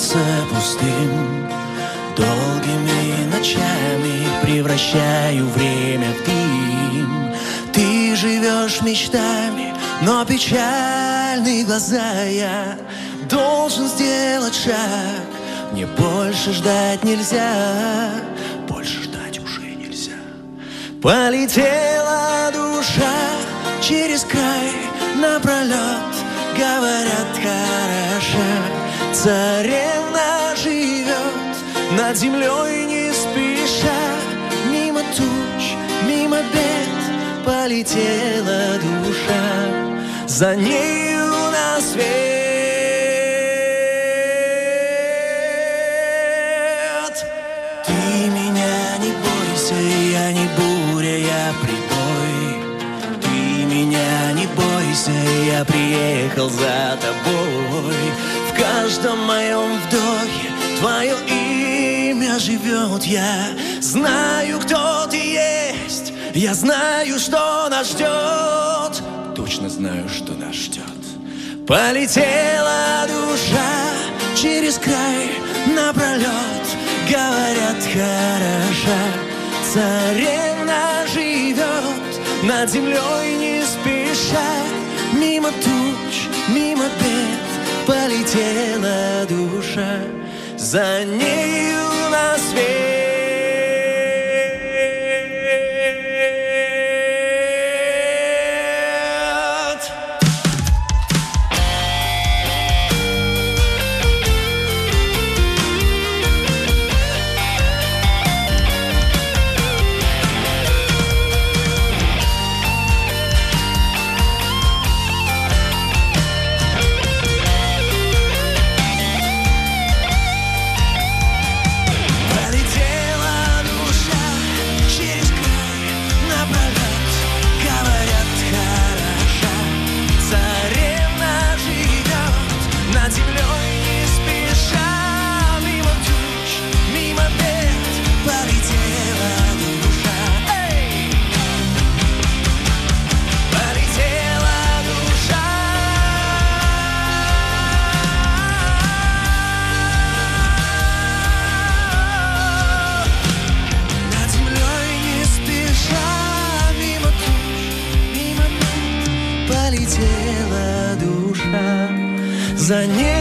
кажется пустым. Долгими ночами превращаю время в дым. Ты живешь мечтами, но печальные глаза. Я должен сделать шаг. Мне больше ждать нельзя. Больше ждать уже нельзя. Полетела душа через край напролет. Говорят, хороша царевна живет над землей не спеша. Мимо туч, мимо бед полетела душа. За нею на свет. Ты меня не бойся, я не буря, я прибой. Ты меня не бойся, я приехал за тобой. В каждом моем вдохе твое имя живет. Я знаю, кто ты есть. Я знаю, что нас ждет. Точно знаю, что нас ждет. Полетела душа через край напролет. Говорят, хороша царевна живет над землей не спеша. Мимо туч, мимо бед полетела душа. За нею на свет. За ней